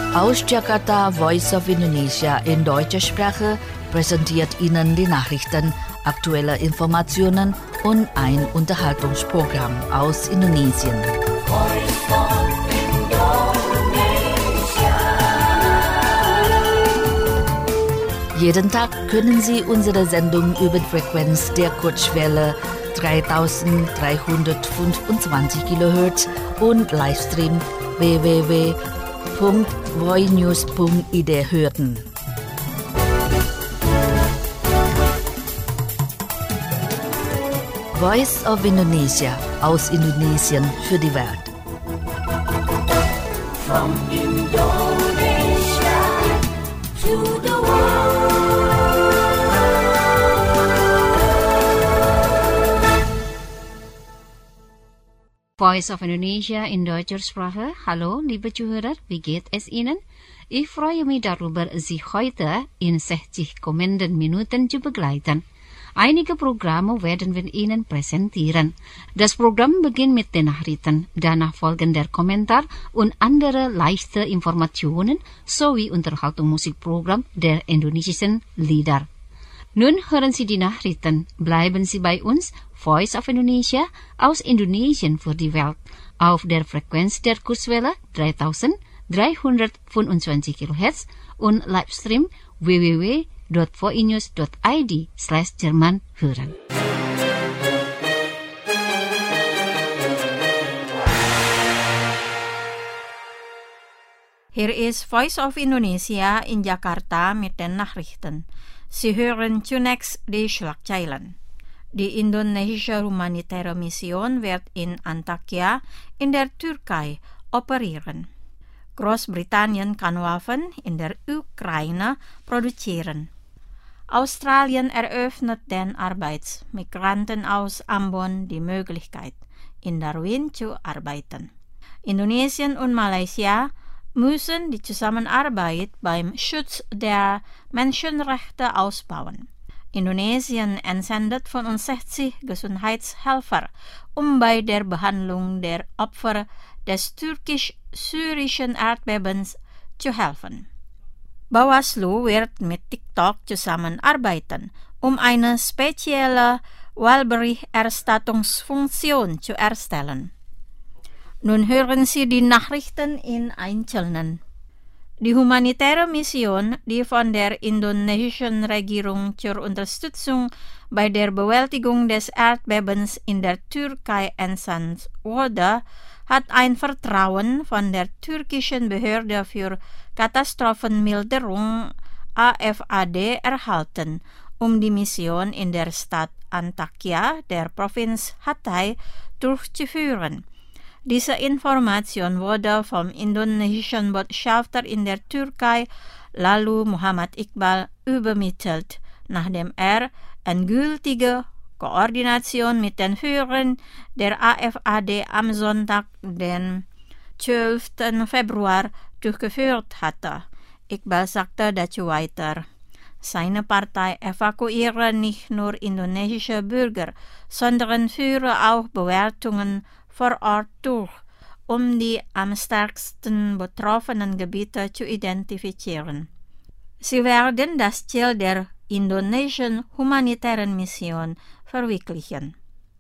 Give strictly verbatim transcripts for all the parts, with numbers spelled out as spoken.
Aus Jakarta, Voice of Indonesia in deutscher Sprache präsentiert Ihnen die Nachrichten, aktuelle Informationen und ein Unterhaltungsprogramm aus Indonesien. Jeden Tag können Sie unsere Sendung über die Frequenz der Kurzwelle dreitausenddreihundertfünfundzwanzig Kilohertz und Livestream w w w punkt voinews punkt i d hören. Voice of Indonesia aus Indonesien für die Welt. From Indonesia to the world. Voice of Indonesia in deutscher Sprache. Hallo, liebe Zuhörer, wie geht es Ihnen? Ich freue mich darüber, Sie heute in sechzig kommenden Minuten zu begleiten. Einige Programme werden wir Ihnen präsentieren. Das Programm beginnt mit den Nachrichten, danach folgen der Kommentar und andere leichte Informationen sowie Unterhaltungsmusikprogramm der indonesischen Lieder. Nun hören Sie die Nachrichten. Bleiben Sie bei uns, Voice of Indonesia aus Indonesien für die Welt, auf der Frequenz der Kurzwelle dreitausenddreihundertfünfundzwanzig Kilohertz und Livestream w w w punkt voinews punkt i d slash Jerman hören. Hier ist Voice of Indonesia in Jakarta mit den Nachrichten. Sie hören zunächst die Schlagzeilen. Die indonesische humanitäre Mission wird in Antakya in der Türkei operieren. Großbritannien kann Waffen in der Ukraine produzieren. Australien eröffnet den Arbeitsmigranten aus Ambon die Möglichkeit, in Darwin zu arbeiten. Indonesien und Malaysia müssen die Zusammenarbeit beim Schutz der Menschenrechte ausbauen. Indonesien entsendet fünfundsechzig Gesundheitshelfer, um bei der Behandlung der Opfer des türkisch-syrischen Erdbebens zu helfen. Bawaslu wird mit TikTok zusammenarbeiten, um eine spezielle Wahlberichterstattungsfunktion zu erstellen. Nun hören Sie die Nachrichten in Einzelnen. Die humanitäre Mission, die von der indonesischen Regierung zur Unterstützung bei der Bewältigung des Erdbebens in der Türkei entsandt wurde, hat ein Vertrauen von der türkischen Behörde für Katastrophenmilderung A F A D erhalten, um die Mission in der Stadt Antakya der Provinz Hatay durchzuführen. Diese Information wurde vom indonesischen Botschafter in der Türkei, Lalu Muhammad Iqbal, übermittelt, nachdem er endgültige Koordination mit den Führern der A F A D am Sonntag, den zwölften Februar, durchgeführt hatte. Iqbal sagte dazu weiter: Seine Partei evakuiere nicht nur indonesische Bürger, sondern führe auch Bewertungen vor Ort durch, um die am stärksten betroffenen Gebiete zu identifizieren. Sie werden das Ziel der indonesischen humanitären Mission verwirklichen.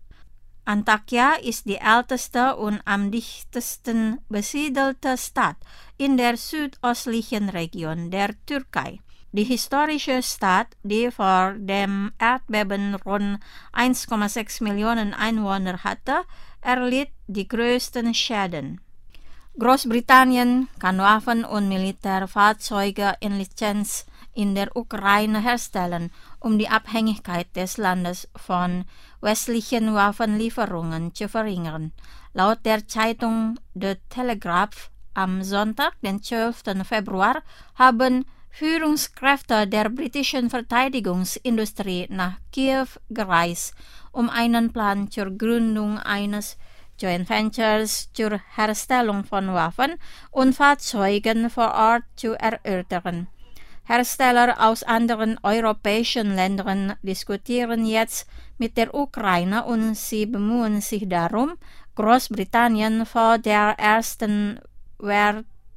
Antakya ist die älteste und am dichtesten besiedelte Stadt in der südöstlichen Region der Türkei. Die historische Stadt, die vor dem Erdbeben rund eins Komma sechs Millionen Einwohner hatte, erlitt die größten Schäden. Großbritannien kann Waffen und Militärfahrzeuge in Lizenz in der Ukraine herstellen, um die Abhängigkeit des Landes von westlichen Waffenlieferungen zu verringern. Laut der Zeitung The Telegraph am Sonntag, den zwölften Februar, haben Führungskräfte der britischen Verteidigungsindustrie nach Kiew gereist, um einen Plan zur Gründung eines Joint Ventures zur Herstellung von Waffen und Fahrzeugen vor Ort zu erörtern. Hersteller aus anderen europäischen Ländern diskutieren jetzt mit der Ukraine und sie bemühen sich darum, Großbritannien vor der ersten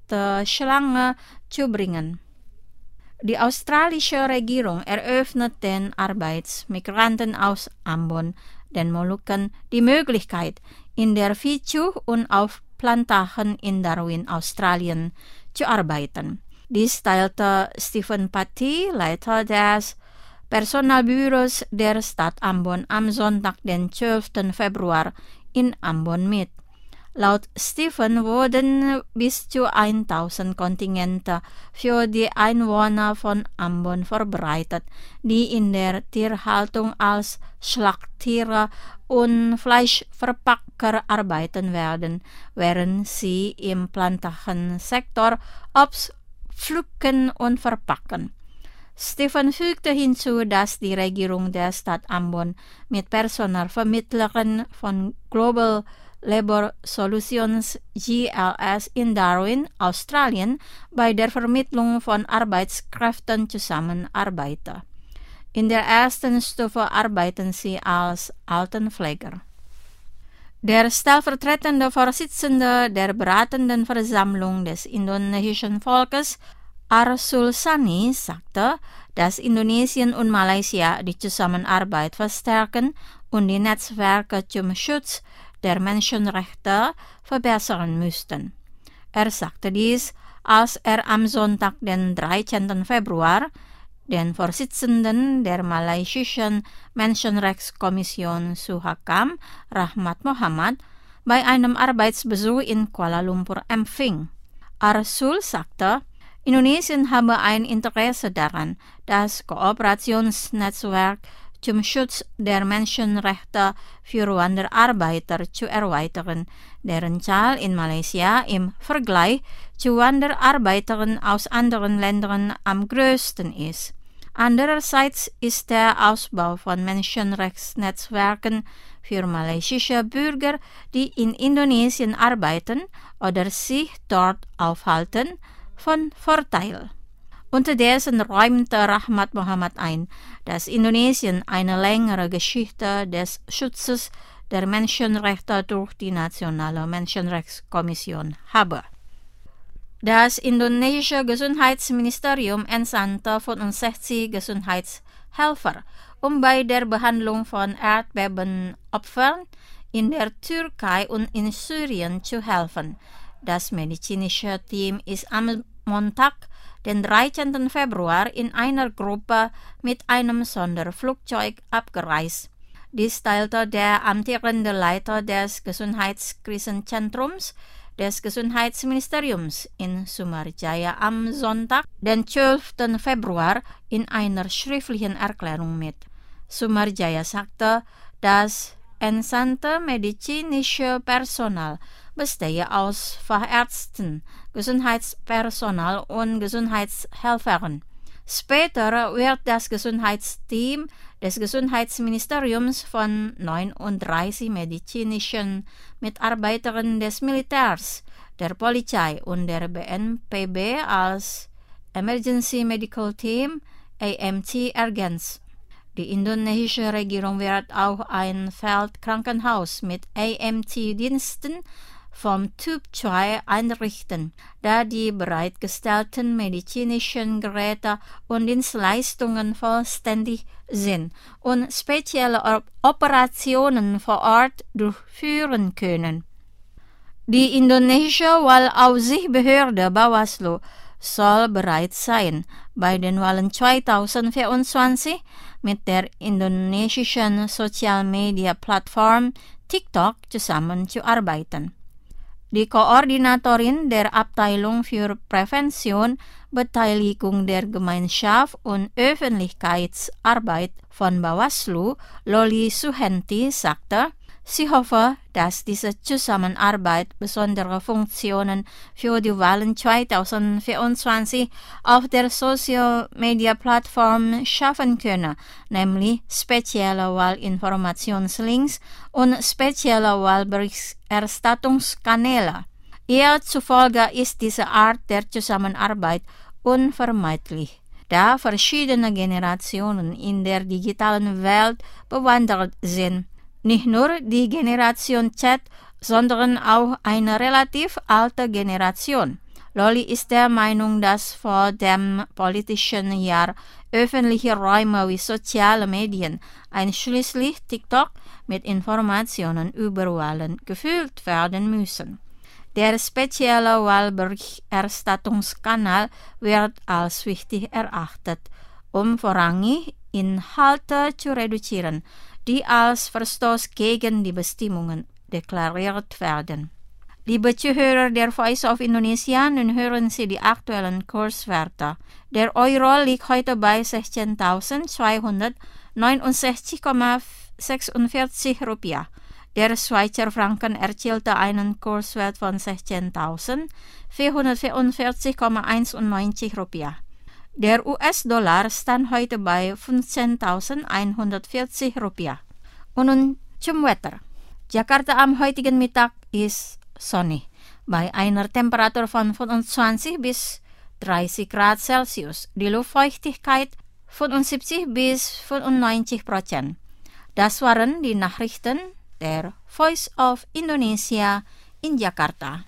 der Schlange zu bringen. Die australische Regierung eröffnet den Arbeitsmigranten aus Ambon, den Molukken, die Möglichkeit, in der Fidschuh und auf Plantagen in Darwin, Australien, zu arbeiten. Dies teilte Stephen Patti, Leiter des Personalbüros der Stadt Ambon, am Sonntag, den zwölften Februar, in Ambon mit. Laut Stephen wurden bis zu tausend Kontingente für die Einwohner von Ambon vorbereitet, die in der Tierhaltung als Schlachttiere und Fleischverpacker arbeiten werden, während sie im Plantagensektor Obst pflücken und verpacken. Stephen fügte hinzu, dass die Regierung der Stadt Ambon mit Personalvermittlern von Global Labour Solutions G L S in Darwin, Australien, bei der Vermittlung von Arbeitskräften zusammenarbeite. In der ersten Stufe arbeiten sie als Altenpfleger. Der stellvertretende Vorsitzende der beratenden Versammlung des indonesischen Volkes, Arsul Sani, sagte, dass Indonesien und Malaysia die Zusammenarbeit verstärken und die Netzwerke zum Schutz der Menschenrechte verbessern müssten. Er sagte dies, als er am Sonntag, den dreizehnten Februar, den Vorsitzenden der malaysischen Menschenrechtskommission Suhakam, Rahmat Muhammad, bei einem Arbeitsbesuch in Kuala Lumpur empfing. Arsul sagte, Indonesien habe ein Interesse daran, das Kooperationsnetzwerk zum Schutz der Menschenrechte für Wanderarbeiter zu erweitern, deren Zahl in Malaysia im Vergleich zu Wanderarbeitern aus anderen Ländern am größten ist. Andererseits ist der Ausbau von Menschenrechtsnetzwerken für malaysische Bürger, die in Indonesien arbeiten oder sich dort aufhalten, von Vorteil. Unterdessen räumte Rahmat Muhammad ein, dass Indonesien eine längere Geschichte des Schutzes der Menschenrechte durch die Nationale Menschenrechtskommission habe. Das indonesische Gesundheitsministerium entsandte fünfundsechzig Gesundheitshelfer, um bei der Behandlung von Erdbebenopfern in der Türkei und in Syrien zu helfen. Das medizinische Team ist am Montag, den dreizehnten Februar, in einer Gruppe mit einem Sonderflugzeug abgereist. Dies teilte der amtierende Leiter des Gesundheitskrisenzentrums des Gesundheitsministeriums in Sumarjaya am Sonntag, den zwölften Februar, in einer schriftlichen Erklärung mit. Sumarjaya sagte, das entsandte medizinische Personal bestehe aus Fachärzten, Gesundheitspersonal und Gesundheitshelfern. Später wird das Gesundheitsteam des Gesundheitsministeriums von neununddreißig medizinischen Mitarbeitern des Militärs, der Polizei und der B N P B als Emergency Medical Team A M T ergänzt. Die indonesische Regierung wird auch ein Feldkrankenhaus mit A M T-Diensten vom Typ zwei einrichten, da die bereitgestellten medizinischen Geräte und Dienstleistungen vollständig sind und spezielle Operationen vor Ort durchführen können. Die indonesische Wahlaufsichtsbehörde Bawaslu soll bereit sein, bei den Wahlen zweitausendvierundzwanzig mit der indonesischen Social-Media-Plattform TikTok zusammenzuarbeiten. Die Koordinatorin der Abteilung für Prävention, Beteiligung der Gemeinschaft und Öffentlichkeitsarbeit von Bawaslu, Loli Suhenti, sagte, sie hoffe, dass diese Zusammenarbeit besondere Funktionen für die Wahlen zweitausendvierundzwanzig auf der Social-Media-Plattform schaffen könne, nämlich spezielle Wahlinformationslinks und spezielle Wahlberichterstattungskanäle. Ihr zufolge ist diese Art der Zusammenarbeit unvermeidlich, da verschiedene Generationen in der digitalen Welt bewandert sind. Nicht nur die Generation Z, sondern auch eine relativ alte Generation. Lolly ist der Meinung, dass vor dem politischen Jahr öffentliche Räume wie soziale Medien, einschließlich TikTok, mit Informationen über Wahlen gefüllt werden müssen. Der spezielle Wahlberichterstattungskanal wird als wichtig erachtet, um vorrangig Inhalte zu reduzieren, die als Verstoß gegen die Bestimmungen deklariert werden. Liebe Zuhörer der Voice of Indonesia, nun hören Sie die aktuellen Kurswerte. Der Euro liegt heute bei sechzehntausendzweihundertneunundsechzig Komma sechsundvierzig Rupiah. Der Schweizer Franken erzielte einen Kurswert von sechzehntausendvierhundertvierundvierzig Komma einundneunzig Rupiah. Der U S-Dollar stand heute bei fünfzehntausendeinhundertvierzig Rupiah. Und nun zum Wetter. Jakarta am heutigen Mittag ist sonnig, bei einer Temperatur von fünfundzwanzig bis dreißig Grad Celsius. Die Luftfeuchtigkeit fünfundsiebzig bis fünfundneunzig Prozent. Das waren die Nachrichten der Voice of Indonesia in Jakarta.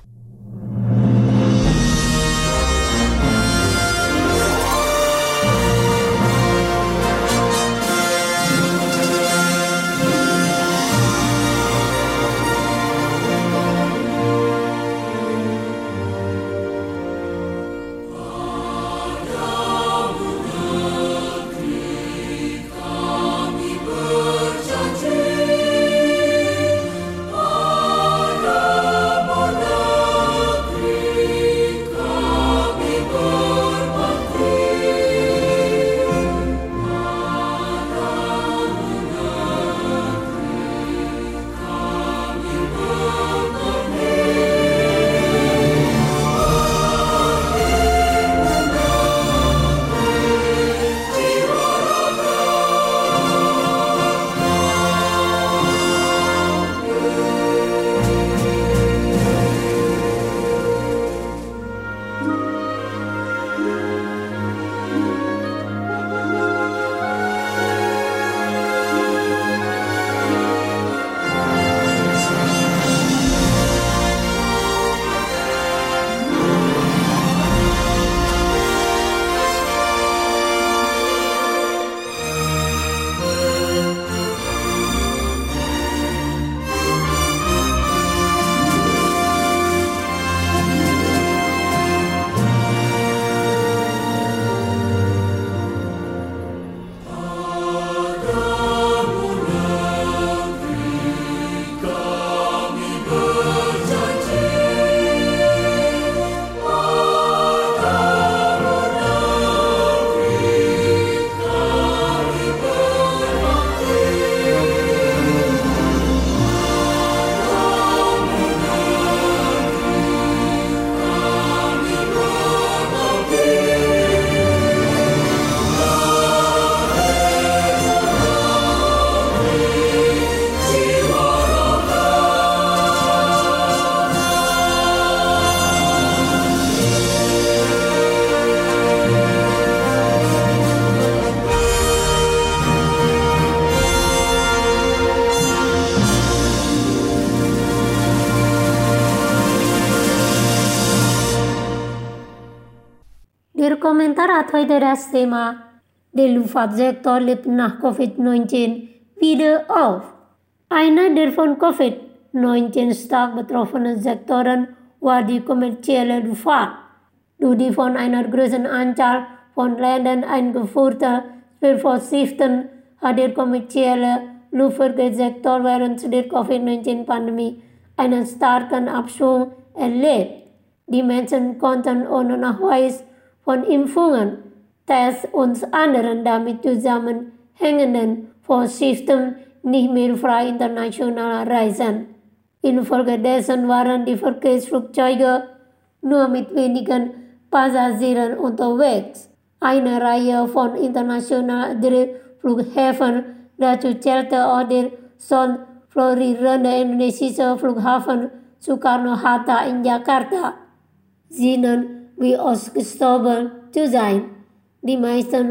Der Kommentar hat heute das Thema der Luftfahrtsektor lebt nach Covid neunzehn wieder auf. Einer der von Covid neunzehn stark betroffenen Sektoren war die kommerzielle Luftfahrt. Durch die von einer großen Anzahl von Ländern eingeführte Vorschriften hat der kommerzielle Luftverkehrssektor während der Covid neunzehn Pandemie einen starken Abschwung erlebt. Die Menschen konnten ohne Nachweis von Impfungen, Tests und anderen damit zusammenhängenden Vorschriften nicht mehr frei international reisen. Infolgedessen waren die Verkehrsflugzeuge nur mit wenigen Passagieren unterwegs. Eine Reihe von internationalen Flughäfen, dazu zählte auch der schon florierende indonesische Flughafen Soekarno-Hatta in Jakarta, schienen wie ausgestorben zu sein. Die meisten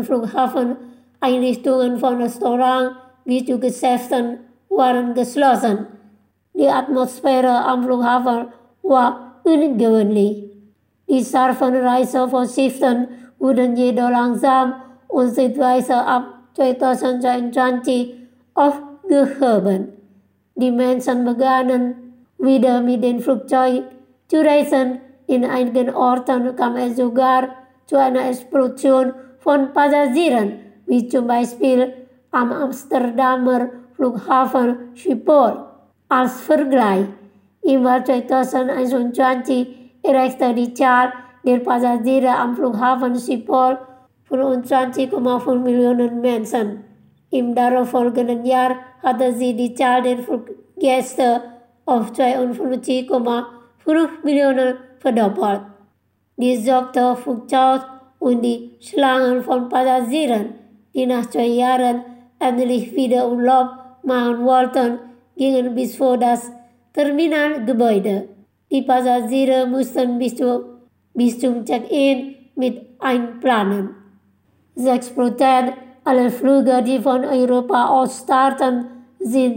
Flughafeneinrichtungen von Restaurants wie zu Geschäften waren geschlossen. Die Atmosphäre am Flughafen war ungewöhnlich. Die Sarvenreize voorschriften worden jedoch langsam und schrittweise ab zweitausendzweiundzwanzig aufgehoben. Die Menschen begannen wieder mit dem Flugzeug zu reisen. In einigen Orten kam es sogar zu einer Explosion von Passagieren, wie zum Beispiel am Amsterdamer Flughafen Schiphol. Als Vergleich, im Jahr zweitausendeinundzwanzig erreichte die Zahl der Passagiere am Flughafen Schiphol fünfundzwanzig Komma fünf Millionen Menschen. Im darauffolgenden Jahr hatte sie die Zahl der Fluggäste auf zweiundfünfzig Komma fünf Millionen verdoppelt. Die sorgte Flugzeug und die Schlangen von Passagieren, die nach zwei Jahren endlich wieder Urlaub machen wollten, gingen bis vor das Terminalgebäude. Die Passagiere mussten bis, zu, bis zum Check-in mit einplanen. Sechs Prozent aller Flüge, die von Europa aus starten, sind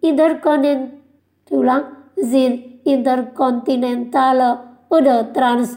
interkontinentale, sind interkontinentale oder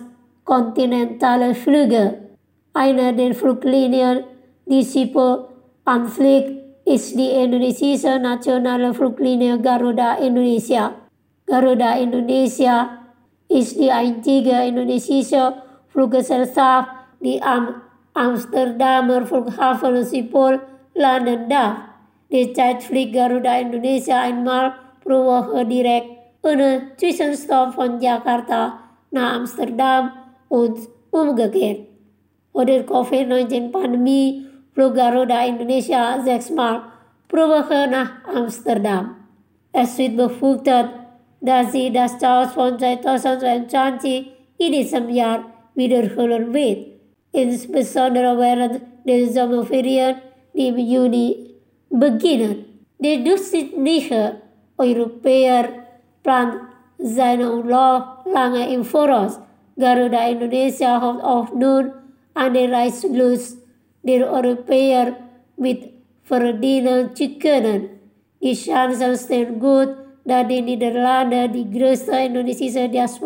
transkontinentale Flüge. Eine der Fluglinien, die Schiphol anfliegt, ist die indonesische nationale Fluglinie Garuda Indonesia. Garuda Indonesia ist die einzige indonesische Fluggesellschaft, die am Amsterdamer Flughafen Schiphol landen darf. Derzeit fliegt Garuda Indonesia einmal pro Woche direkt ohne Zwischenstopp von Jakarta nach Amsterdam und umgekehrt. Vor der Covid neunzehn Pandemie flog Garuda Indonesia sechsmal pro Woche nach Amsterdam. Es wird befürchtet, dass sie das Chaos von zweitausendzweiundzwanzig in diesem Jahr wiederholen wird, insbesondere während der Sommerferien, die im Juni beginnen. Der durchschnittliche Europäer plant seinen Urlaub lange im Voraus. Garuda Indonesia hofft auch nun an den Reiselust der Europäer mit verdienen zu können. Die Chancen stehen gut, da die Niederlande die größte indonesische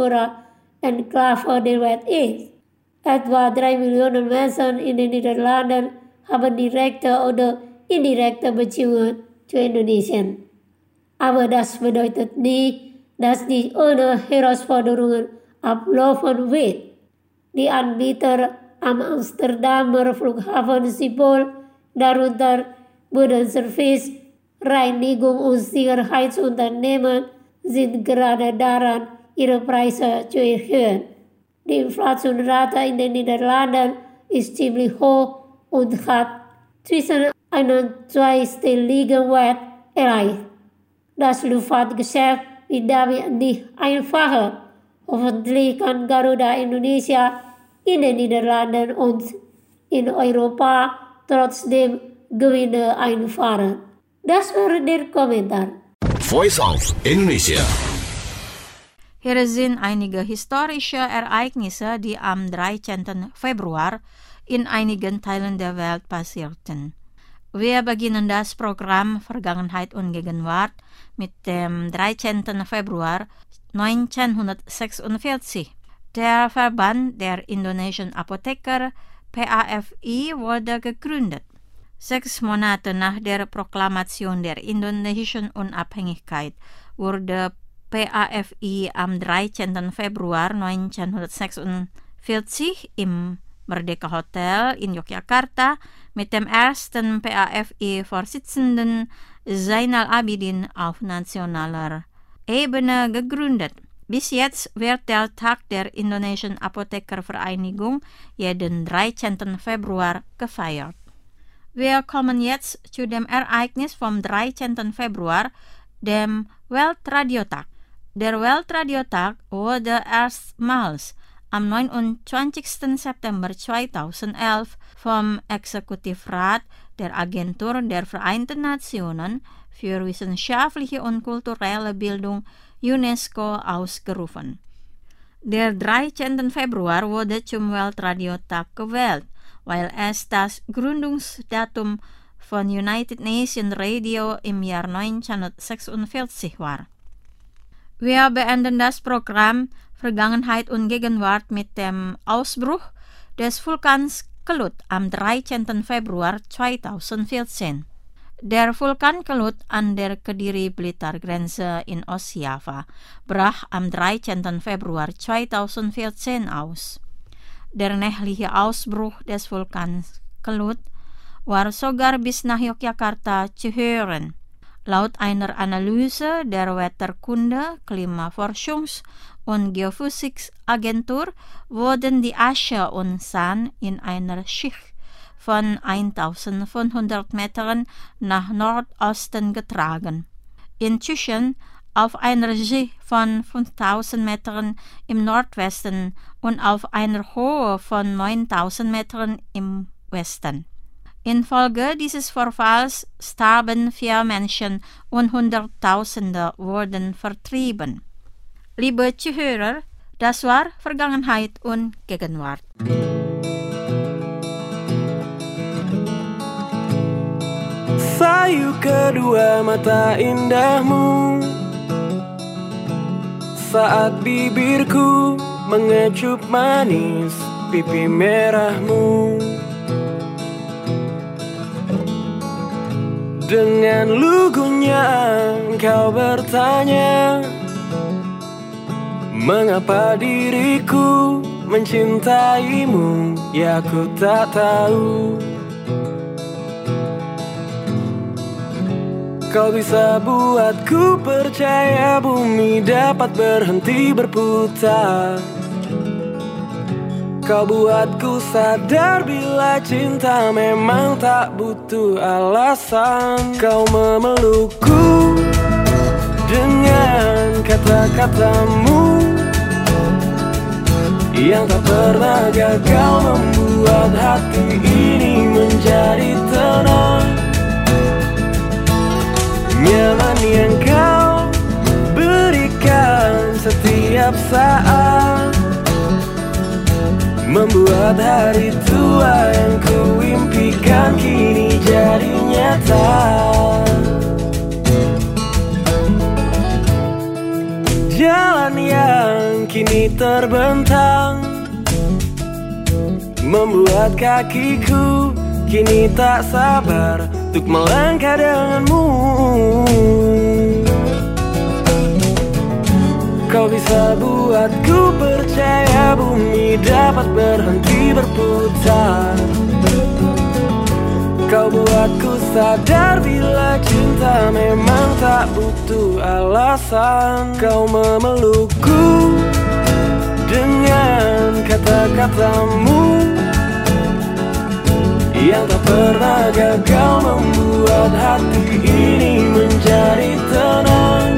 Diaspora-Enklave der Welt ist. Etwa drei Millionen Menschen in den Niederlanden haben direkte oder indirekte Beziehungen zu Indonesien. Aber das bedeutet nicht, dass dies ohne Herausforderungen ablaufen wird. Die Anbieter am Amsterdamer Flughafen Schiphol, darunter Bodenservice, Reinigung und Sicherheitsunternehmen, sind gerade daran, ihre Preise zu erhöhen. Die Inflationsrate in den Niederlanden ist ziemlich hoch und hat zwischen einen zweistelligen Wert erreicht. Das Luftfahrtgeschäft wird damit nicht einfacher. Hoffentlich kann Garuda Indonesia in den Niederlanden und in Europa trotzdem Gewinne einfahren. Das war der Kommentar. Voice of Indonesia. Hier sind einige historische Ereignisse, die am dreizehnten Februar in einigen Teilen der Welt passierten. Wir beginnen das Programm Vergangenheit und Gegenwart mit dem dreizehnten Februar neunzehnhundertsechsundvierzig. Der Verband der indonesischen Apotheker P A F I wurde gegründet. Sechs Monate nach der Proklamation der indonesischen Unabhängigkeit wurde P A F I am dreizehnten Februar neunzehnhundertsechsundvierzig im Merdeka Hotel in Yogyakarta mit dem ersten P A F I-Vorsitzenden Zainal Abidin auf nationaler Ebene gegründet. Bis jetzt wird der Tag der indonesischen Apothekervereinigung jeden dreizehnten Februar gefeiert. Wir kommen jetzt zu dem Ereignis vom dreizehnten Februar, dem Weltradiotag. Der Weltradiotag wurde erstmals am neunundzwanzigsten September zweitausendelf vom Exekutivrat der Agentur der Vereinten Nationen für wissenschaftliche und kulturelle Bildung UNESCO ausgerufen. Der dreizehnten Februar wurde zum Weltradiotag gewählt, weil es das Gründungsdatum von United Nations Radio im Jahr neunzehnhundertsechsundvierzig war. Wir beenden das Programm Vergangenheit und Gegenwart mit dem Ausbruch des Vulkans Kelut am dreizehnten Februar zweitausendvierzehn. Der Vulkan Kelut an der Kediri-Blitar-Grenze in Ostjava brach am dreizehnten Februar zweitausendvierzehn aus. Der nächtliche Ausbruch des Vulkans Kelut war sogar bis nach Yogyakarta zu hören. Laut einer Analyse der Wetterkunde, Klimaforschungs- und Geophysics-Agentur wurden die Asche und Sand in einer Schicht von eintausendfünfhundert Metern nach Nordosten getragen. Inzwischen auf einer Schicht von fünftausend Metern im Nordwesten und auf einer Höhe von neuntausend Metern im Westen. Infolge dieses Vorfalls starben vier Menschen und Hunderttausende wurden vertrieben. Liebe Zuhörer, das war Vergangenheit und Gegenwart. Sayu kedua mata indahmu, saat bibirku mengecup manis pipi merahmu. Dengan lugunya engkau bertanya, mengapa diriku mencintaimu, ya ku tak tahu. Kau bisa buatku percaya bumi dapat berhenti berputar. Kau buatku sadar bila cinta memang tak butuh alasan. Kau memelukku dengan kata-katamu yang tak pernah gagal membuat hati ini menjadi tenang. Nyaman yang kau berikan setiap saat membuat hari tua yang ku impikan kini jadi nyata. Jalan yang kini terbentang membuat kakiku kini tak sabar untuk melangkah denganmu. Kau bisa buatku percaya bumi dapat berhenti berputar. Kau buatku sadar bila cinta memang tak butuh alasan. Kau memelukku dengan kata-katamu yang tak pernah gagal membuat hati ini menjadi tenang.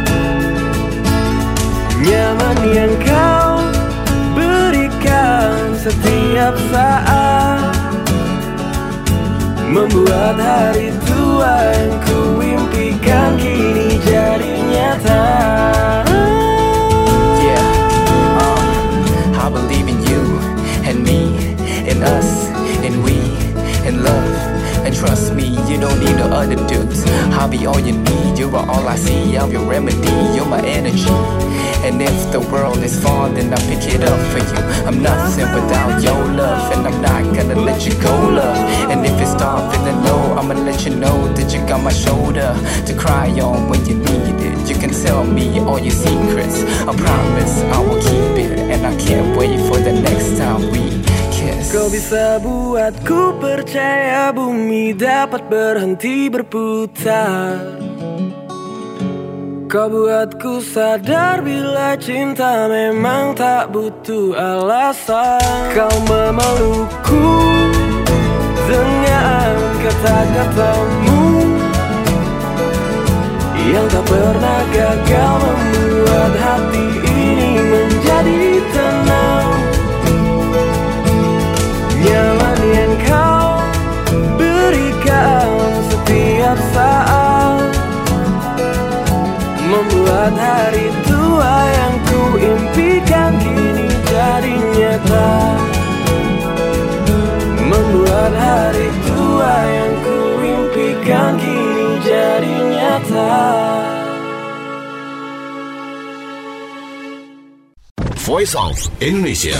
Nyaman yang kau berikan setiap saat membuat hari tua yang ku impikan kini jadi nyata. Yeah, uh, I believe in you and me, in us, in we, in love. And trust me, you don't need no other dudes. I'll be all you need, you're all I see. I'm your remedy, you're my energy. And if the world is far, then I'll pick it up for you. I'm nothing without your love, and I'm not gonna let you go, love. And if it's dark, feeling low, I'ma let you know that you got my shoulder to cry on when you need it. You can tell me all your secrets, I promise I will keep it. And I can't wait for the next time we kiss. Kau bisa buatku percaya bumi dapat berhenti berputar. Kau buatku sadar bila cinta memang tak butuh alasan. Kau memelukku dengan kata-katamu yang tak pernah gagal membuat hati ini menjadi tenang. Nyaman yang kau berikan setiap saat membuat hari tua yang ku impikan kini jadi nyata. Membuat hari tua yang ku impikan kini jadi nyata. Voice of Indonesia.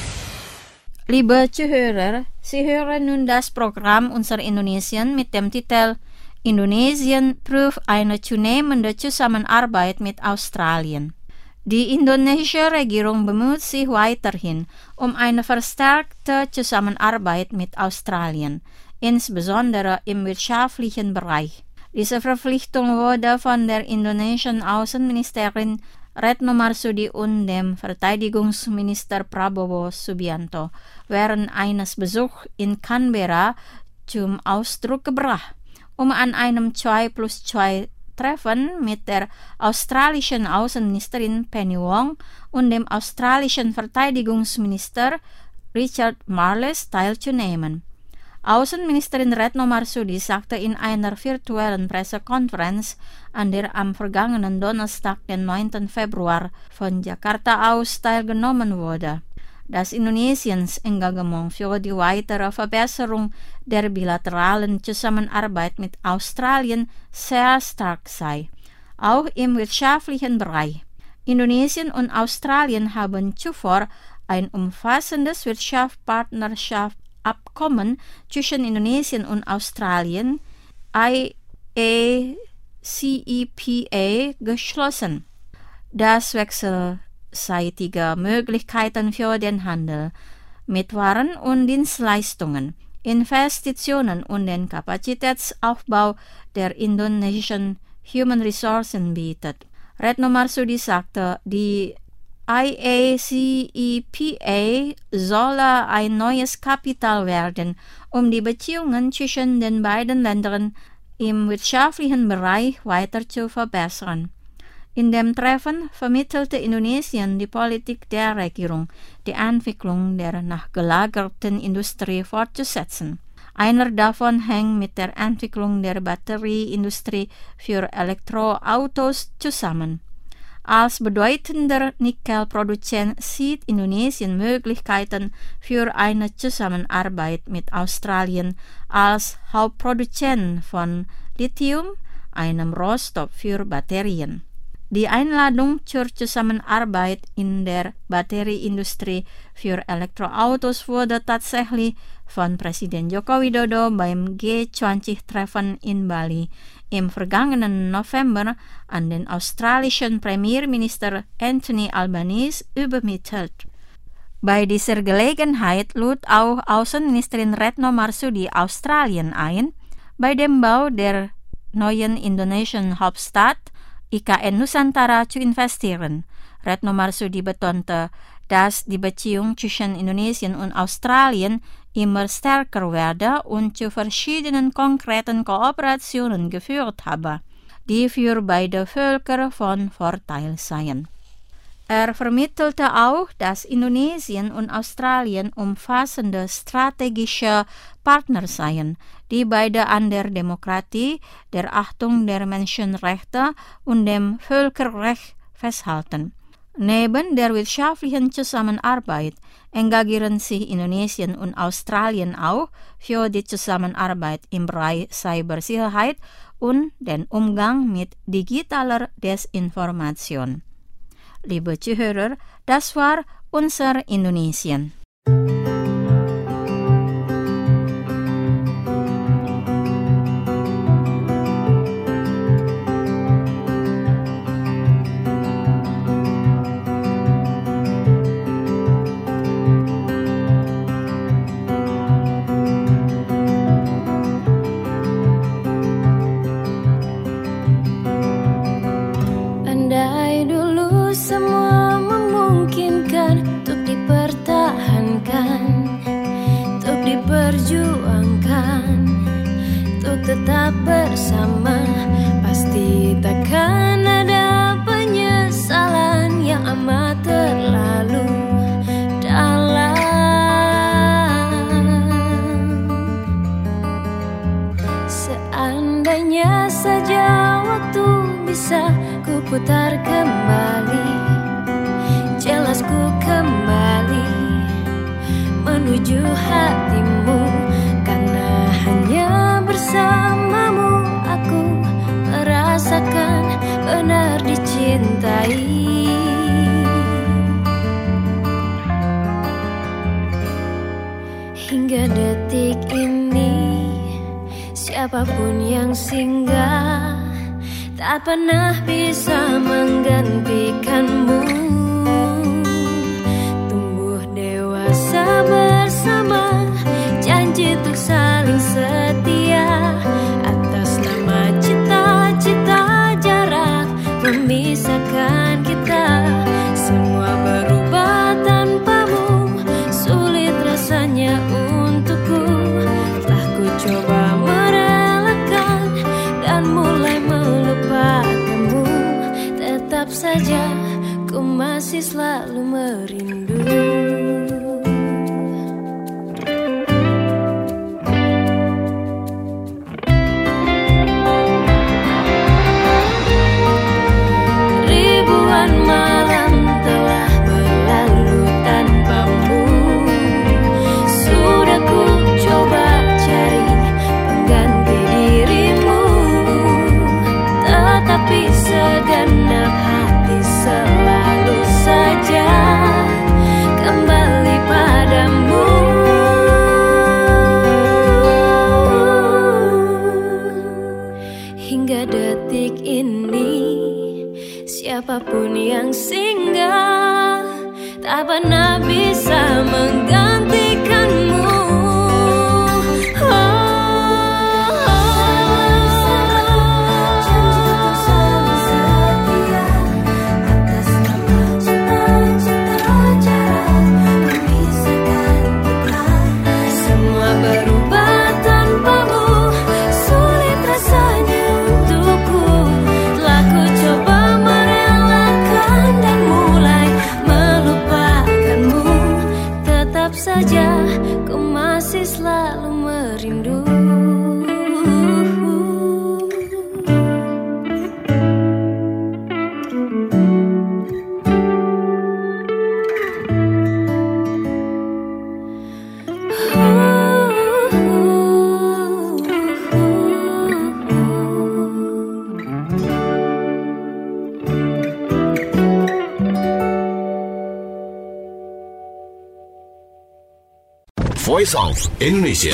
Liebe Zuhörer, Sie hören nun das Programm unserer Indonesien mit dem Titel Indonesien prüft eine zunehmende Zusammenarbeit mit Australien. Die indonesische Regierung bemüht sich weiterhin um eine verstärkte Zusammenarbeit mit Australien, insbesondere im wirtschaftlichen Bereich. Diese Verpflichtung wurde von der indonesischen Außenministerin Retno Marsudi und dem Verteidigungsminister Prabowo Subianto während eines Besuchs in Canberra zum Ausdruck gebracht, um an einem zwei plus zwei Treffen mit der australischen Außenministerin Penny Wong und dem australischen Verteidigungsminister Richard Marles teilzunehmen. Außenministerin Retno Marsudi sagte in einer virtuellen Pressekonferenz, an der am vergangenen Donnerstag, den neunten Februar, von Jakarta aus teilgenommen wurde, dass Indonesiens Engagement für die weitere Verbesserung der bilateralen Zusammenarbeit mit Australien sehr stark sei, auch im wirtschaftlichen Bereich. Indonesien und Australien haben zuvor ein umfassendes Wirtschaftspartnerschaftsabkommen zwischen Indonesien und Australien, I A C E P A, geschlossen, das wechselseitige Möglichkeiten für den Handel mit Waren und Dienstleistungen, Investitionen und den Kapazitätsaufbau der indonesischen Human Resources bietet. Retno Marsudi sagte, die I A C E P A solle ein neues Kapital werden, um die Beziehungen zwischen den beiden Ländern im wirtschaftlichen Bereich weiter zu verbessern. In dem Treffen vermittelte Indonesien die Politik der Regierung, die Entwicklung der nachgelagerten Industrie fortzusetzen. Einer davon hängt mit der Entwicklung der Batterieindustrie für Elektroautos zusammen. Als bedeutender Nickelproduzent sieht Indonesien Möglichkeiten für eine Zusammenarbeit mit Australien als Hauptproduzent von Lithium, einem Rohstoff für Batterien. Die Einladung zur Zusammenarbeit in der Batterieindustrie für Elektroautos wurde tatsächlich von Präsident Joko Widodo beim G zwanzig-Treffen in Bali im vergangenen November an den australischen Premierminister Anthony Albanese übermittelt. Bei dieser Gelegenheit lud auch Außenministerin Retno Marsudi Australien ein, bei dem Bau der neuen indonesischen Hauptstadt I K N Nusantara zu investieren. Retno Marsudi betonte, dass die Beziehung zwischen Indonesien und Australien immer stärker werde und zu verschiedenen konkreten Kooperationen geführt habe, die für beide Völker von Vorteil seien. Er vermittelte auch, dass Indonesien und Australien umfassende strategische Partner seien, die beide an der Demokratie, der Achtung der Menschenrechte und dem Völkerrecht festhalten. Neben der wirtschaftlichen Zusammenarbeit engagieren sich Indonesien und Australien auch für die Zusammenarbeit im Bereich Cybersicherheit und den Umgang mit digitaler Desinformation. Liebe Zuhörer, das war unser Indonesien. Tetap bersama, pasti takkan ada penyesalan yang amat terlalu dalam. Seandainya saja waktu bisa ku putar kembali, jelas ku kembali menuju hatimu, karena hanya bersamamu aku merasakan benar dicintai. Siapapun yang singgah tak pernah bisa menggantikanmu. Tumbuh dewasa bersama, janji untuk saling setia. Atas nama cita-cita, jarak memisahkan kita. Semua berubah tanpamu, sulit rasanya untukku. Telah ku coba merelakan dan mulai melupakanmu. Tetap saja ku masih selalu merindu. Ribuan malam telah berlalu tanpamu. Sudah ku coba cari pengganti dirimu, tetapi segenap hati selalu saja kembali padamu. Hingga detik ini, siapapun yang singgah tak pernah bisa menggantikanmu. Semua berubah tanpamu, sulit rasanya untukku. Telah ku coba merelakan dan mulai melupakanmu. Tetap saja ku masih selalu merindu. Voice of Indonesia.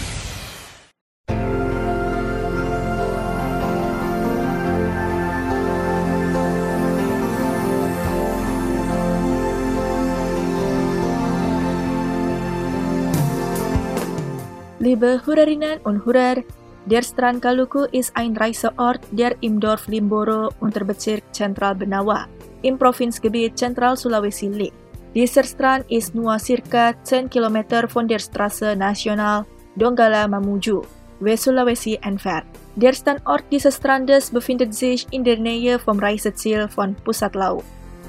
Liebe Hörerinnen und Hörer, der Strand Kaluku ist ein Reiseort, der im Dorf Limboro unter Bezirk Zentral Benawa im Provinzgebiet Zentral Sulawesi liegt. Dieser Strand ist nur circa zehn Kilometer von der Straße Nasional Donggala Mamuju, West Sulawesi entfernt. Der Standort dieses Strandes befindet sich in der Nähe vom Reiseziel von Pusat Laut.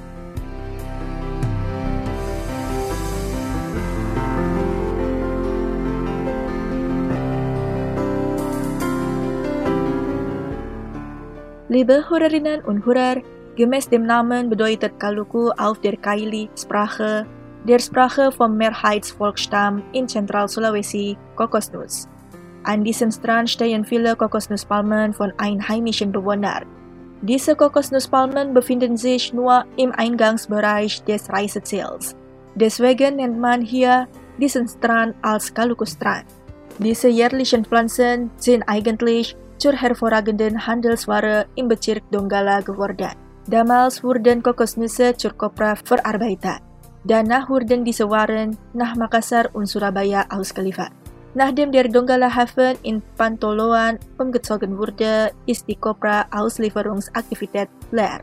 Liebe Hörerinnen und Hörer, gemäß dem Namen bedeutet Kaluku auf der Kaili-Sprache, der Sprache vom Mehrheitsvolksstamm in Zentral Sulawesi, Kokosnuss. An diesem Strand stehen viele Kokosnusspalmen von einheimischen Bewohnern. Diese Kokosnusspalmen befinden sich nur im Eingangsbereich des Reiseziels. Deswegen nennt man hier diesen Strand als Kaluku-Strand. Diese jährlichen Pflanzen sind eigentlich zur hervorragenden Handelsware im Bezirk Donggala geworden. Damals wurden Kokosnüsse zur Kopra verarbeitet. Danach wurden diese Waren nach Makassar und Surabaya ausgeliefert. Nachdem der Donggala Hafen in Pantoloan umgezogen wurde, ist die Kopra-Auslieferungsaktivität leer.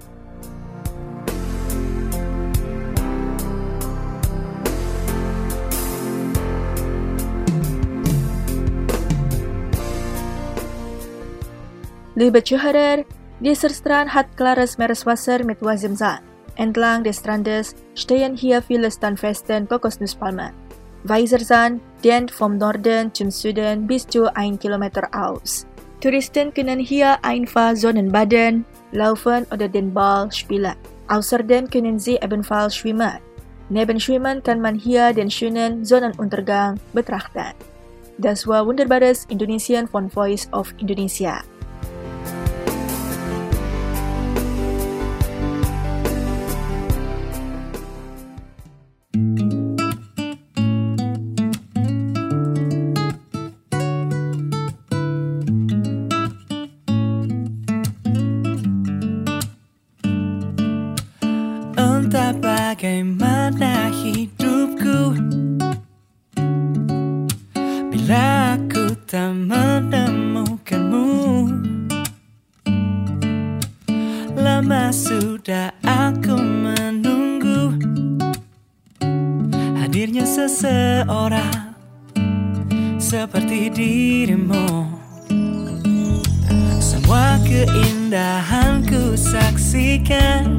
Liebe Zuhörer, dieser Strand hat klares Meereswasser mit weißem Sand. Entlang des Strandes stehen hier viele standfeste Kokosnusspalmen. Weißer Sand dehnt vom Norden zum Süden bis zu ein Kilometer aus. Touristen können hier einfach Sonnenbaden, laufen oder den Ball spielen. Außerdem können sie ebenfalls schwimmen. Neben Schwimmen kann man hier den schönen Sonnenuntergang betrachten. Das war wunderbares Indonesien von Voice of Indonesia. Entah bagaimana hidupku bila aku tak menemukanmu. Lama sudah aku menunggu hadirnya seseorang seperti dirimu. Semua keindahan ku saksikan,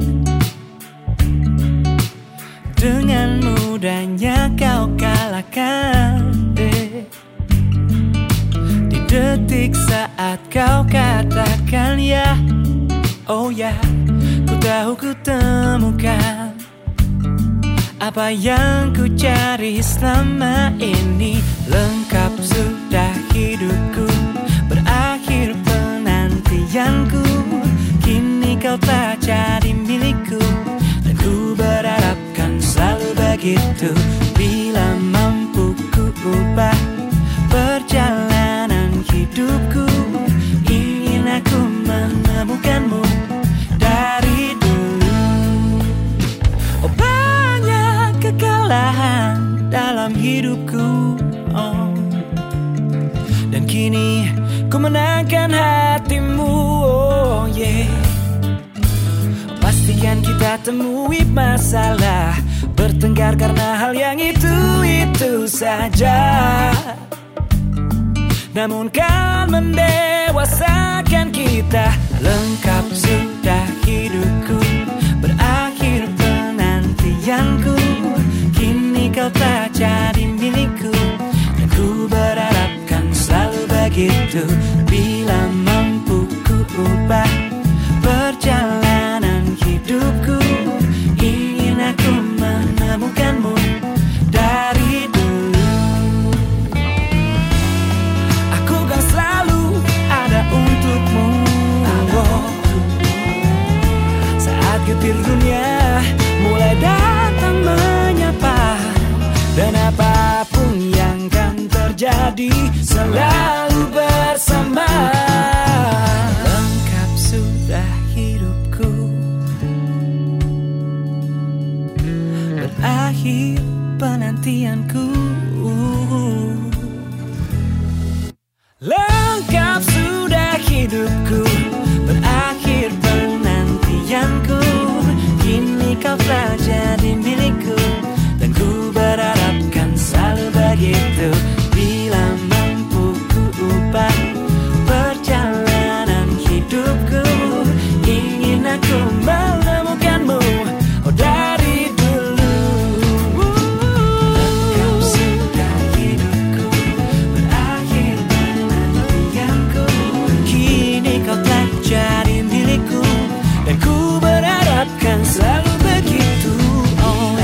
dengan mudahnya kau kalahkan. eh. Di detik saat kau katakan ya, oh ya, ku tahu ku temukan apa yang ku cari selama ini. Lengkap sudah hidupku, berakhir penantianku. Kini kau tak jadi milikku, dan ku berharapkan selalu begitu. Bila mampu ku ubah perjalanan hidupku, ingin aku menemukanmu dari dulu. Oh, banyak kekalahan dalam hidupku, oh. Dan kini ku menangkan hatimu, oh yeah. Pastikan kita temui masalah, bertengkar karena hal yang itu-itu saja. Namun kan mendewasakan kita. Lengkap sudah hidupku, berakhir penantianku. Kini kau tak jadi milikku, dan ku berharapkan selalu begitu. Bila mampu ku ubah perjalanan hidupku, ingin aku menemukanmu dari dulu. Aku kan selalu ada untukmu, oh. Saat getir dunia mulai datang menyapa, dan apapun yang kan terjadi selalu bersama. Lengkap sudah hidupku, berakhir penantianku. Lengkap sudah hidupku, berakhir penantianku. Kini kau telah jadi milikku, dan ku berharapkan selalu begitu. Bila mampu ku ubah perjalanan hidupku, ingin aku menemukanmu, oh dari dulu. Lengkap sudah hidupku, berakhir penantianku. Kini kau telah jadi milikku, dan ku berharapkan selalu begitu. Oh,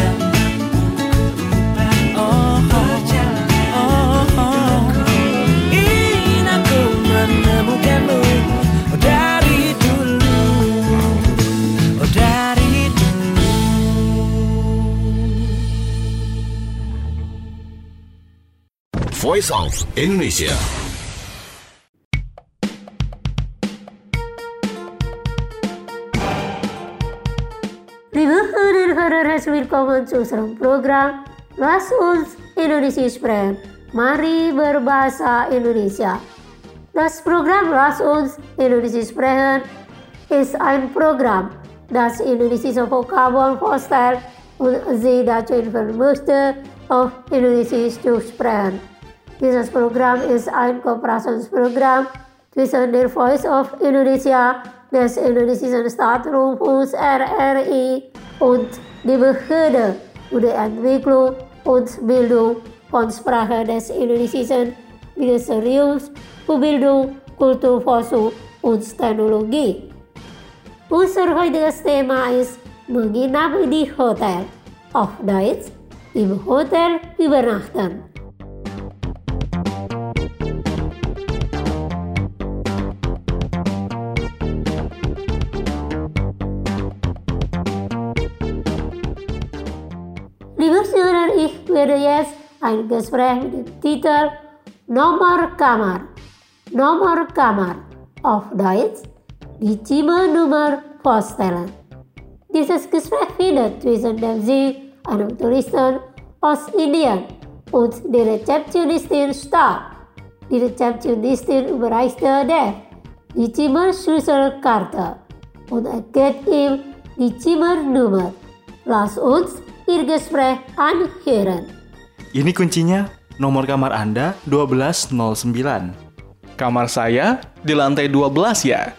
oh, oh, oh. Ingin aku menemukanmu, oh dari dulu, oh dari dulu. Voice of Indonesia. Lieve herinneren, willkommen zu unserem Programm Lass uns Indonesisch sprechen. Mari berbahasa Indonesia. Das Programm Lass uns Indonesisch sprechen ist ein Programm, das indonesische Vokabeln vorstellt und Sie dazu informieren möchte, auf Indonesisch zu sprechen. Dieses Programm ist ein Kooperationsprogramm zwischen der Voice of Indonesia, des indonesischen Staatsrundfunks R R I und die Behörde für die Entwicklung und Bildung von Sprache des indonesischen Ministeriums für Bildung, Kulturforschung und Technologie. Unser heutiges Thema ist menginap di Hotel, auf Deutsch im Hotel übernachten. Liebe Zuhörer, ich werde jetzt ein Gespräch mit dem Titel Nomor Kamar. Nomor Kamar, auf Deutsch die Zimmernummer vorstellen. Dieses Gespräch findet zwischen dem Sie, einem Touristen aus Indien, und der Rezeptionistin statt. Die Rezeptionistin überreichte Dave die Zimmerschlüsselkarte und erklärt ihm die Zimmernummer. Lass uns Ihr Gespräch anhören. Ini kuncinya, nomor kamar Anda dua belas nol sembilan. Kamar saya di lantai dua belas ya.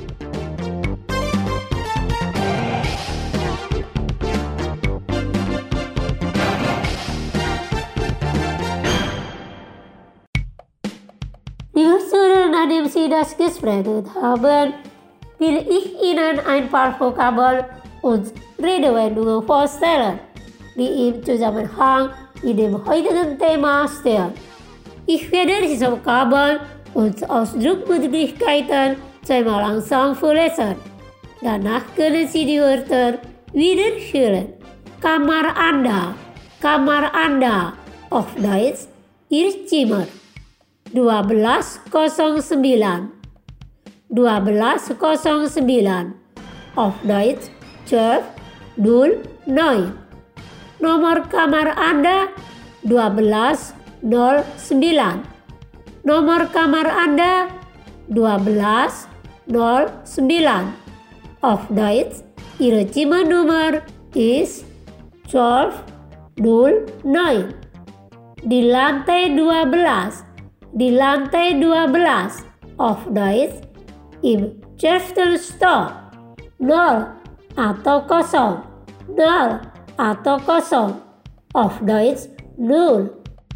Liebe Zuhörer, nachdem Sie das Gespräch gehört haben, will ich Ihnen ein paar Vokabeln und Redewendungen vorstellen, die im Zusammenhang mit dem heutigen Thema stehen. Ich werde diese Vokabeln und Ausdrucksmöglichkeiten zweimal langsam vorlesen. Danach können Sie die Wörter wiederholen. Kamar Anda, Kamar Anda, auf Deutsch Ihr Zimmer. dua belas nol sembilan, dua belas nol sembilan, auf Deutsch zwölf nol neun. Nomor kamar Anda dua belas nol sembilan. Nomor kamar Anda dua belas nol sembilan. Auf Deutsch, Ihre Zimmernummer ist zwölf nol neun. Di lantai dua belas. Di lantai dua belas, auf Deutsch, im zwölften Stock, nol atau kosong, nol atau kosong, auf Deutsch, nol.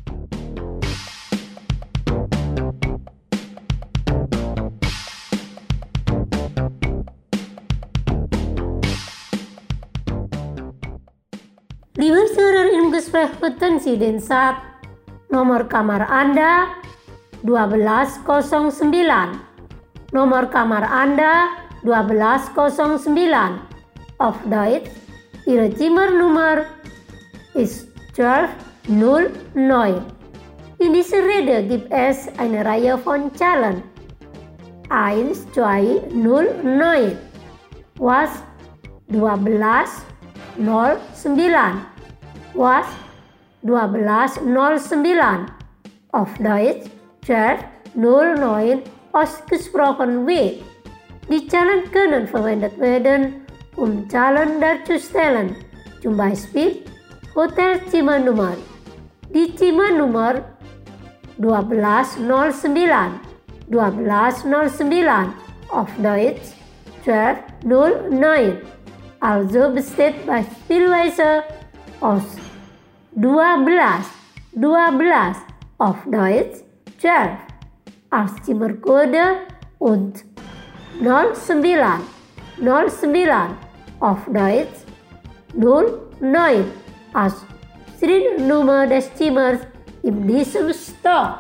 Liebe Zuhörer, im Gespräch finden Sie den Satz, nomor kamar Anda dua belas nol sembilan. Nomor kamar Anda dua belas nol sembilan. Auf Deutsch, Ihre Zimmernummer ist zwölf null neun. In dieser Rede gibt es eine Reihe von Zahlen. eins, zwei, null, neun. Was? dua belas nol sembilan. Was? dua belas nol sembilan. Auf Deutsch, zwölf null neun ausgesprochen wird. Die Zahlen können verwendet werden, um Zahlen darzustellen. Zum Beispiel Hotelzimmernummer. Die Zimmernummer dua belas nol sembilan. dua belas nol sembilan. Auf Deutsch zwölf null neun. Also besteht beispielsweise aus dua belas. dua belas. Auf Deutsch zwölf als Zimmerkode und null sembilan, null sembilan auf Deutsch null neun als Seriennummer des Zimmers in diesem Stock.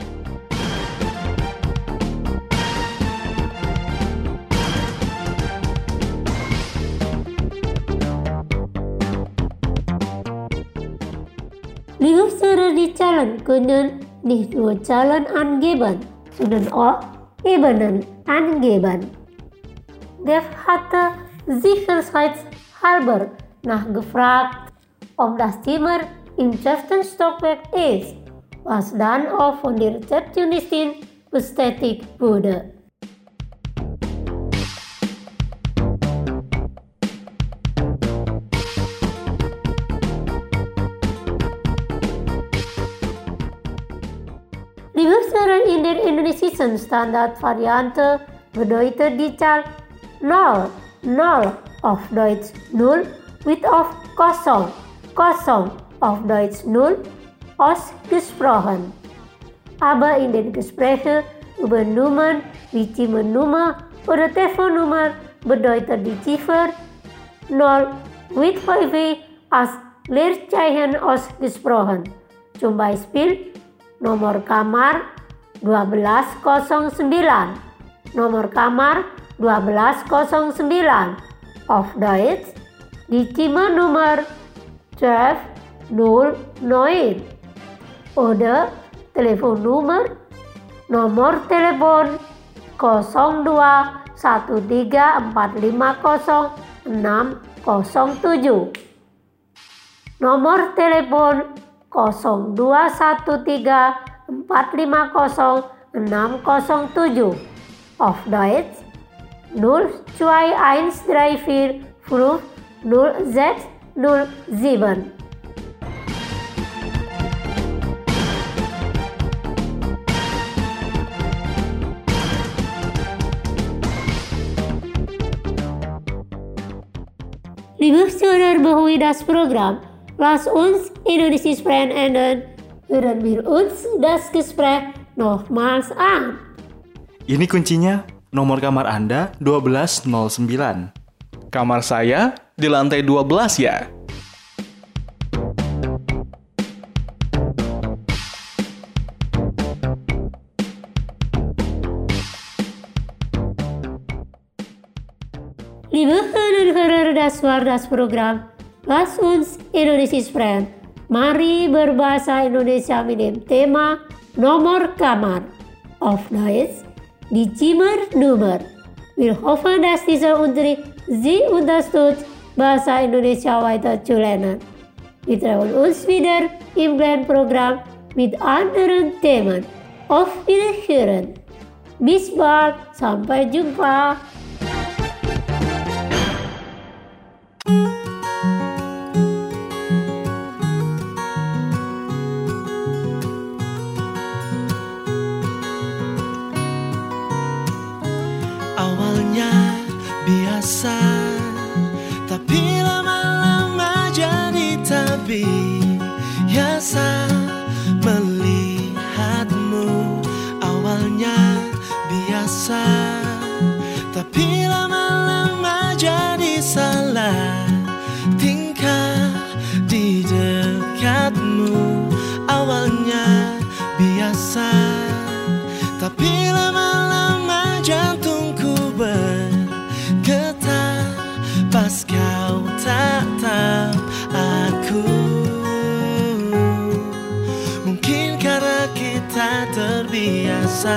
Liebe Zuhörer, die Zahlen können nicht nur Zahlen angeben, sondern auch Ebenen angeben. Dev hatte sicherheitshalber nachgefragt, ob das Zimmer im zwölften Stockwerk ist, was dann auch von der Rezeptionistin bestätigt wurde. Liebe Zuhörer, in der indonesischen Standardvariante bedeutet die Zahl nol, nol auf Deutsch null wird auf kosong, kosong auf Deutsch null ausgesprochen. Aber in den Gesprächen über Nummern wie Zimmernummer oder Telefonnummer bedeutet die Ziffer nol wird häufig als Leerzeichen ausgesprochen. Zum Beispiel nomor kamar dua belas nol sembilan. Nomor kamar dua belas nol sembilan. Auf Deutsch, die Zimmernummer zwölf null neun. Oder Telefonnummer nomor telepon nol dua satu tiga empat lima nol enam nol tujuh. Nomor telepon nol dua satu tiga empat lima nol enam nol tujuh. Auf Deutsch null zwei eins drei vier fünf null sechs null sieben. Liebe Zuhörer, bevor das Programm Lass uns Indonesisch sprechen enden, hören wir uns das Gespräch nochmals an. Ini kuncinya, nomor kamar Anda dua belas nol sembilan. Kamar saya di lantai dua belas ya. Liebe Hörer, das war das Programm Lass uns Indonesisch sprechen. Mari berbahasa Indonesia mit dem Thema Nomor Kamar. Auf Deutsch die Zimmernummer. Wir hoffen, dass dieser Unterricht Sie unterstützt, Bahasa Indonesia weiter zu lernen. Wir treffen uns wieder im gleichen Programm mit anderen Themen. Auf Wiederhören. Bis bald. Sampai jumpa. Awalnya biasa, tapi lama-lama jadi terbiasa melihatmu. Awalnya biasa, tapi lama-lama jadi salah tingkah di dekatmu. Awalnya biasa, tapi lama-lama jantungku bergetar pas kau tatap aku. Mungkin karena kita terbiasa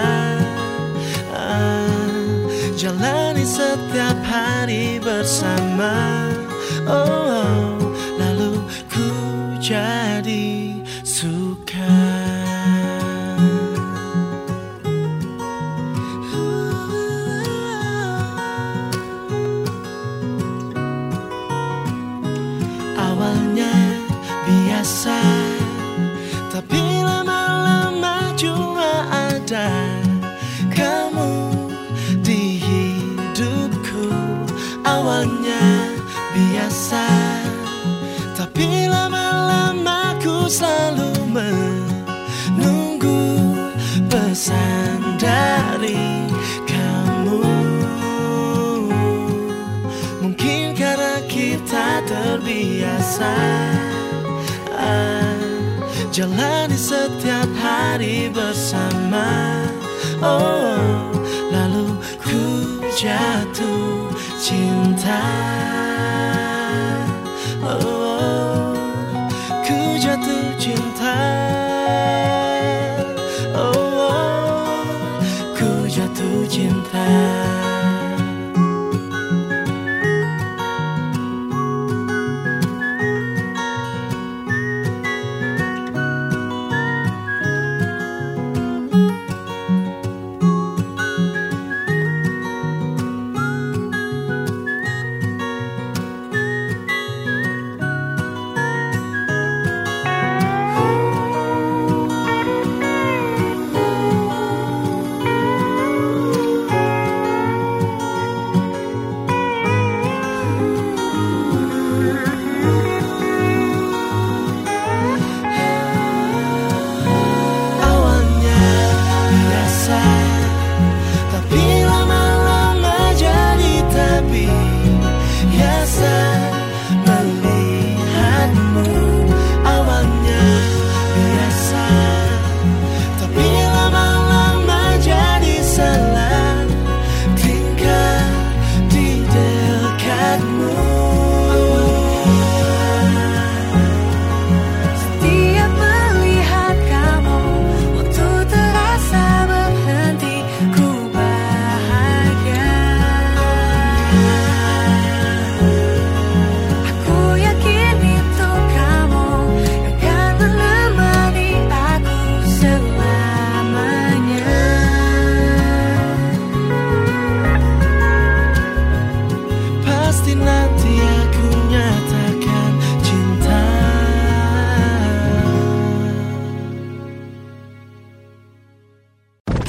ah, jalani setiap hari bersama. Oh, oh, lalu ku jadi suka. Awalnya biasa, tapi lama-lama juga ada kamu di hidupku. Awalnya biasa, tapi lama-lama ku selalu menunggu pesan dari kamu. Mungkin karena kita terbiasa ah, jalani setiap hari bersama. Oh, lalu ku jatuh cinta. Oh, ku jatuh cinta. Oh, ku jatuh cinta.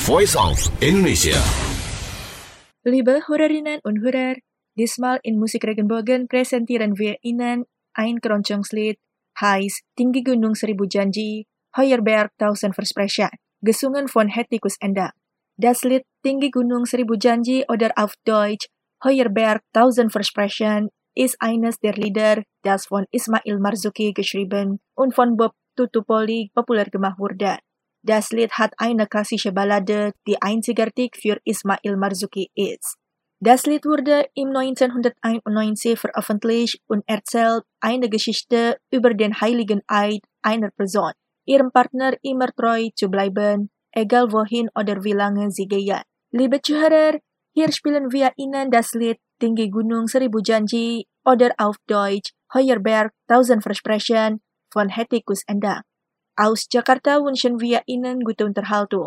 Voice of Indonesia. Liebe Hörerinnen und Hörer, diesmal in Musikregenbogen präsentieren wir Ihnen ein Keroncungslied, heißt Tinggi Gunung Seribu Janji, Hoher Berg Tausend Versprechen, gesungen von Hetty Koes Endang. Das Lied Tinggi Gunung Seribu Janji oder auf Deutsch Hoher Berg Tausend Versprechen ist eines der Lieder, das von Ismail Marzuki geschrieben und von Bob Tutupoli populär gemacht wurde. Das Lied hat eine klassische Ballade, die einzigartig für Ismail Marzuki ist. Das Lied wurde im neunzehnhunderteinundneunzig veröffentlicht und erzählt eine Geschichte über den heiligen Eid einer Person, ihrem Partner immer treu zu bleiben, egal wohin oder wie lange sie gehen. Liebe Zuhörer, hier spielen wir Ihnen das Lied Tinggi Gunung Seribu Janji oder auf Deutsch Hoher Berg Tausend Versprechen von Hetty Koes Endang. Aus Jakarta wünschen wir Ihnen gute Unterhaltung.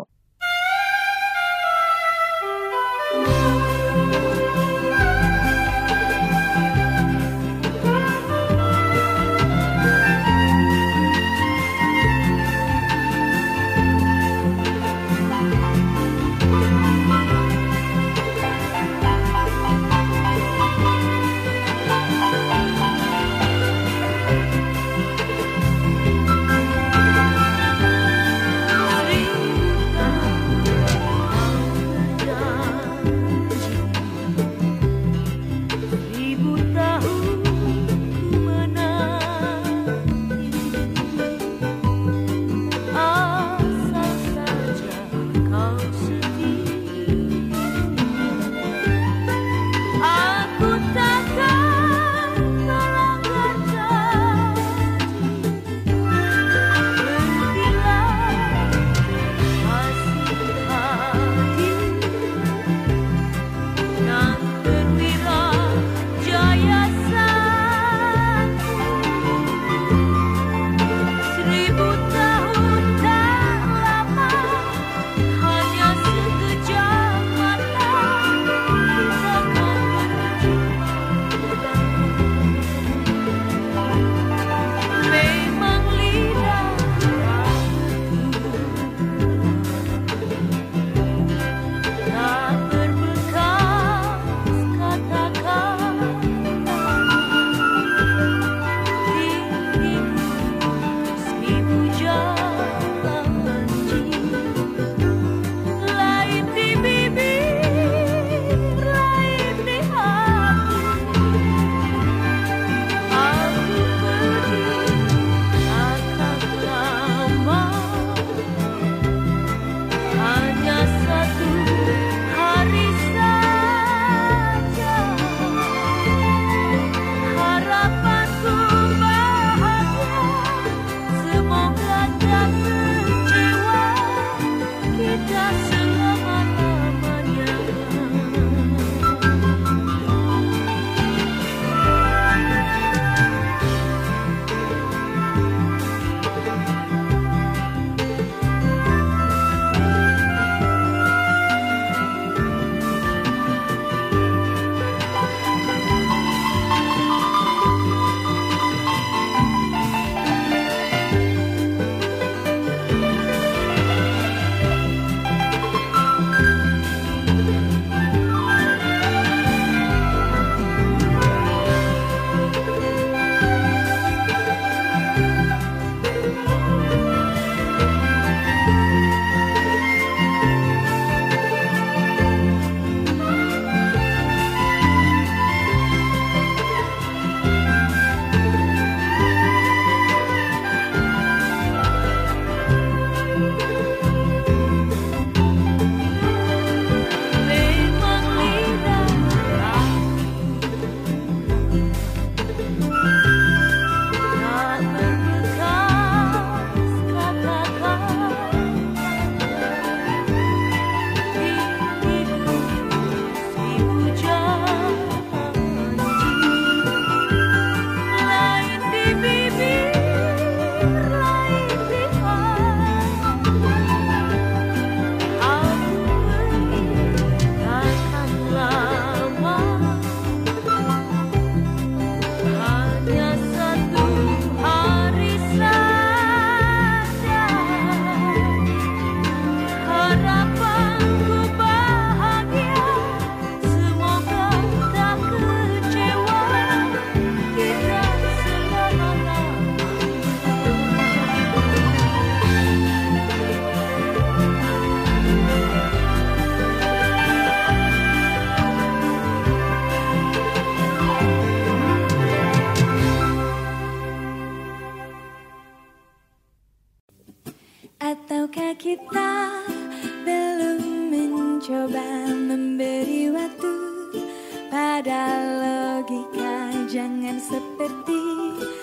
Ataukah kita belum mencoba memberi waktu pada logika? Jangan seperti